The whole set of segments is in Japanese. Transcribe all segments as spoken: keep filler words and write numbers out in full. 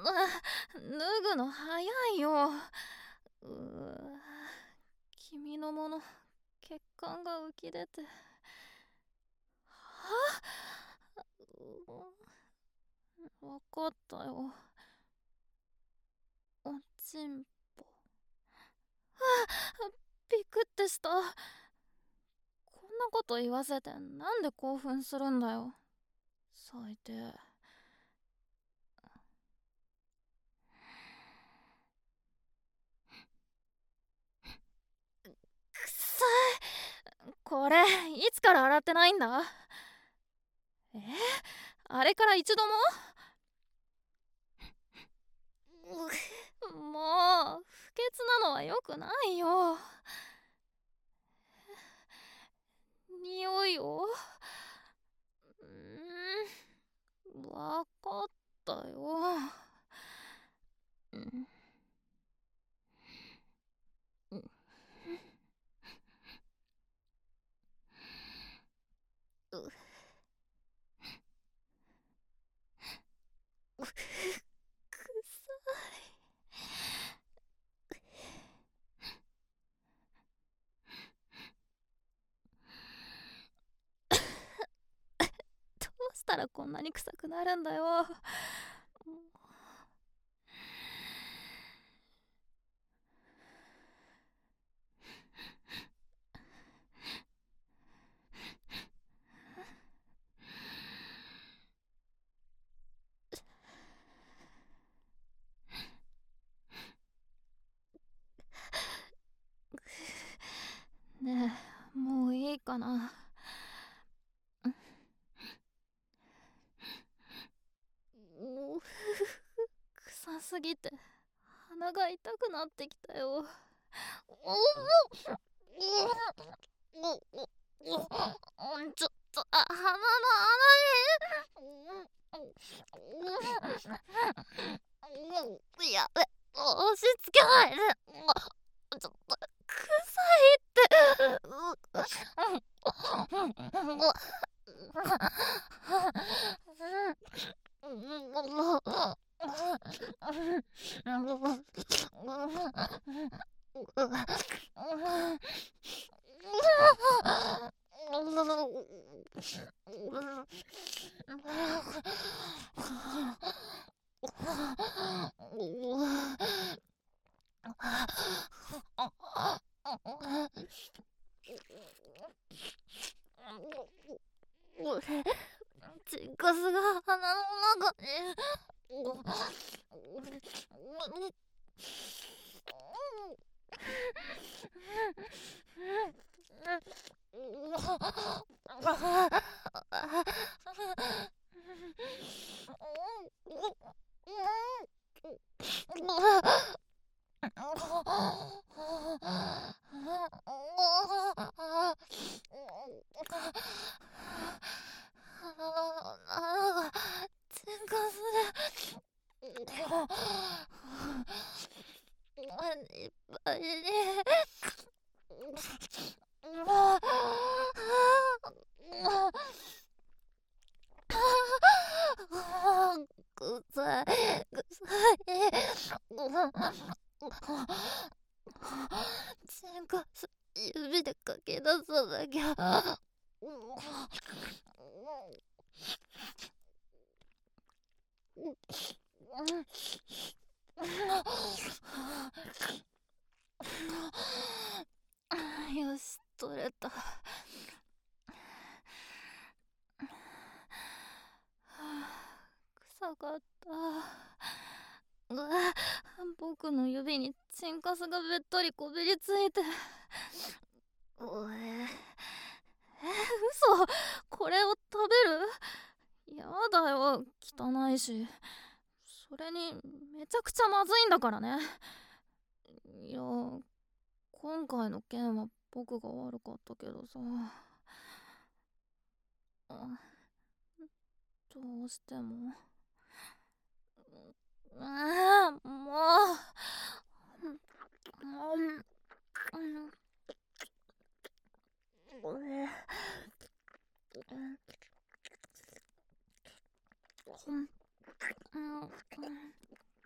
脱ぐの早いよ。うー君のもの、血管が浮き出て。はうわかったよ。おちんぽ。びくってした。こんなこと言わせてなんで興奮するんだよ、最低。くさい。これいつから洗ってないんだ。え、あれから一度も。もう不潔なのはよくないよ。匂いを。うーん、わかったよ。うん、うん、ううくさい。どうしたらこんなに臭くなるんだよ。ねえ、もういいかな。もう臭すぎて鼻が痛くなってきたよ。ちょっと、あ、鼻の穴に。やべ、押し付けないで。ちょっと臭いってチンカスが鼻の中に。チンカスでいっぱいに。臭い、臭い。チンカス指でかき出さなきゃ。よし、取れた。臭かった。うわ、僕の指にチンカスがべっとりこびりついて。おえ、え、嘘。これを食べる？やだよ、汚いし。それにめちゃくちゃまずいんだからね。いや、今回の件は僕が悪かったけどさ。あ、どうしても。ああ、もう。うん、うん、え、うん、うん、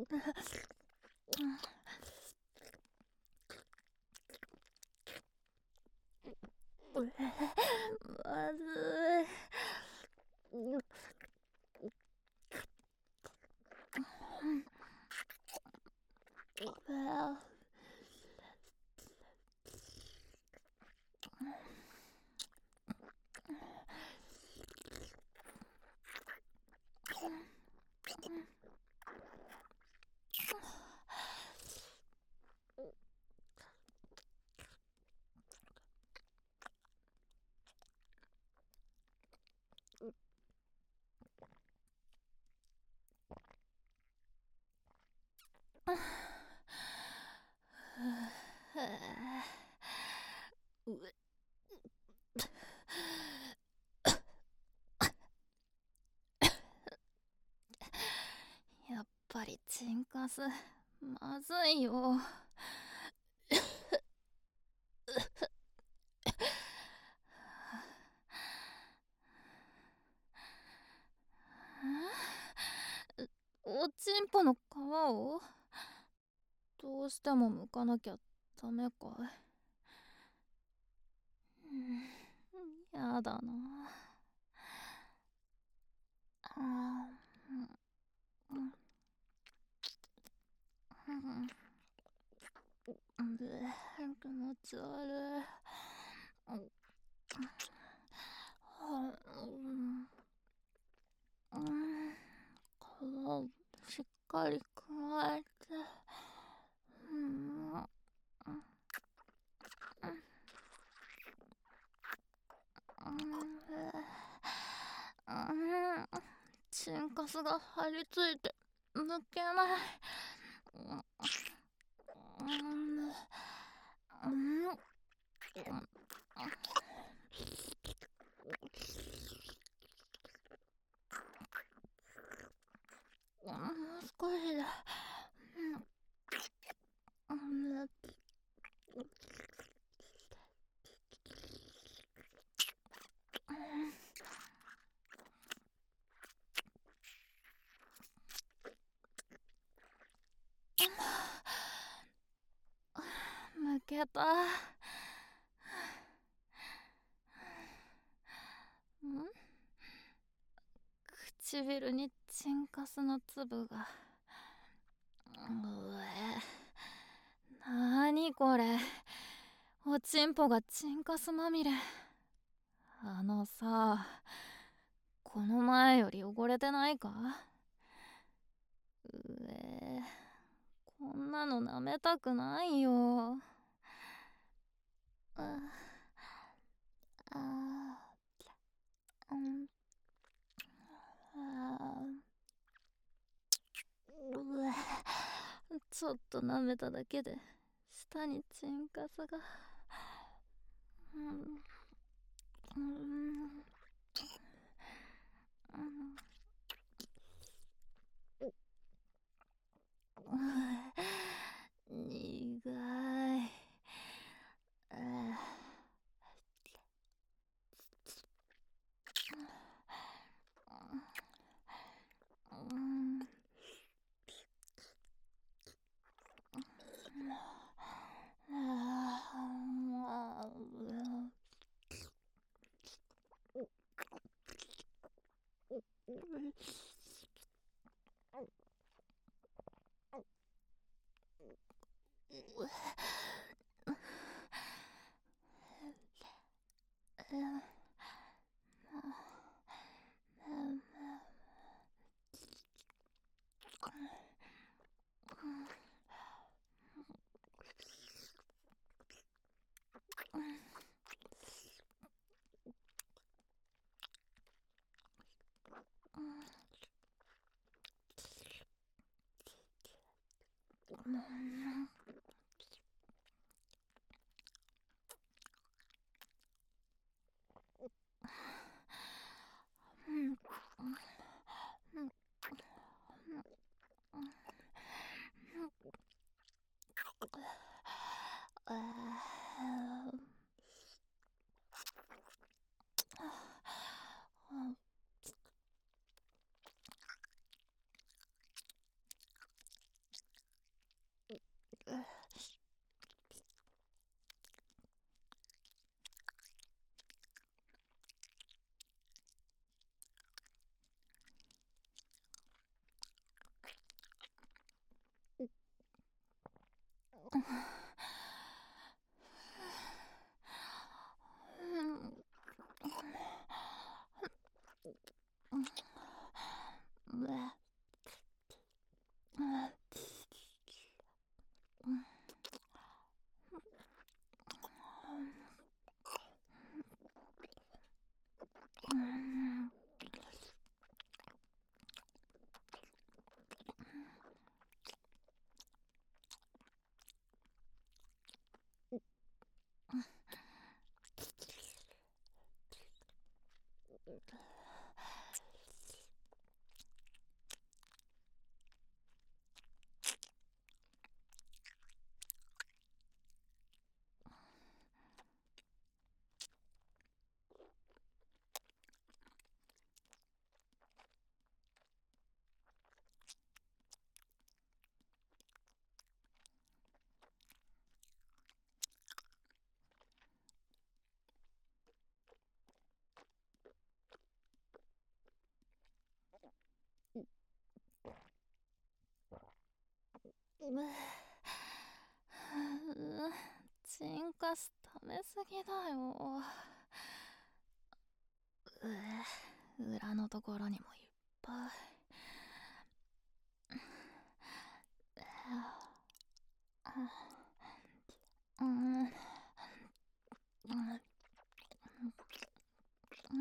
まずい。やっぱりチンカスまずいよ。おちんぽの皮をどうしても剥かなきゃダメかい。うん、やだなあ。うん、うん、で気持ち悪い。うん、皮をしっかりくわえて、うん、チンカスが張り付いて抜けない。もう少しだ。抜けた。ん？唇にチンカスの粒が。うえ、なーにこれ。おちんぽがチンカスまみれ。あのさ、この前より汚れてないか？うえ、こんなの舐めたくないよ。ああ、うん、あ、うえ、ちょっと舐めただけで舌にチンカスが。うん、うん、うん、苦い。うん、 チンカス溜めすぎだよ。う裏のところにもいっぱい。うん、うん、うん、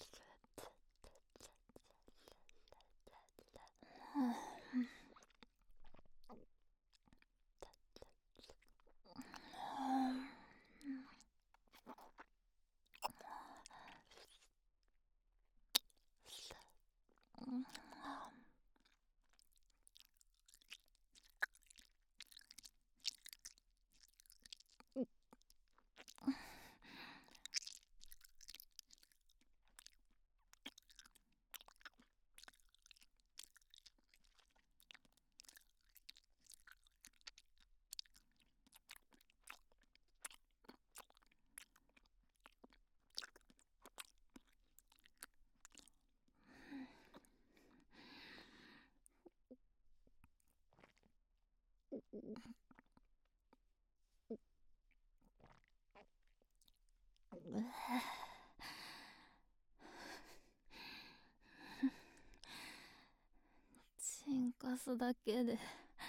チンカスだけで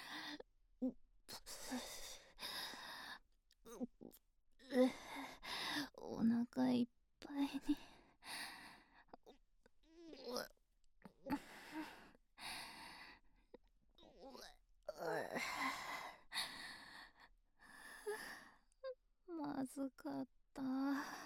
お腹いっぱいに。まずかった。